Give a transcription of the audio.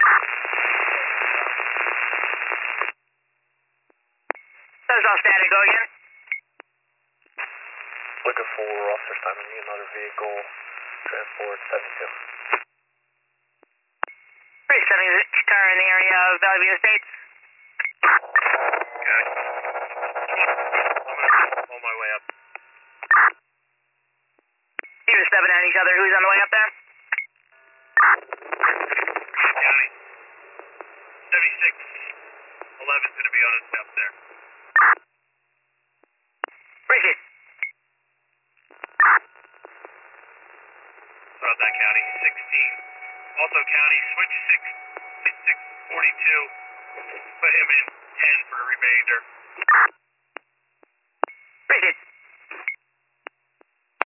That was all static. Go again. Looking for officer Simon Lee, another vehicle, transport 72. 370 car in the area of Valley View Estates. Okay. I'm on my way up. You were stepping at each other. Who's on the way up there? County. 7611's going to be on his step there. Appreciate it. Throughout that county, 16. Also county, switch 6, 642. Put him in 10 for the remainder.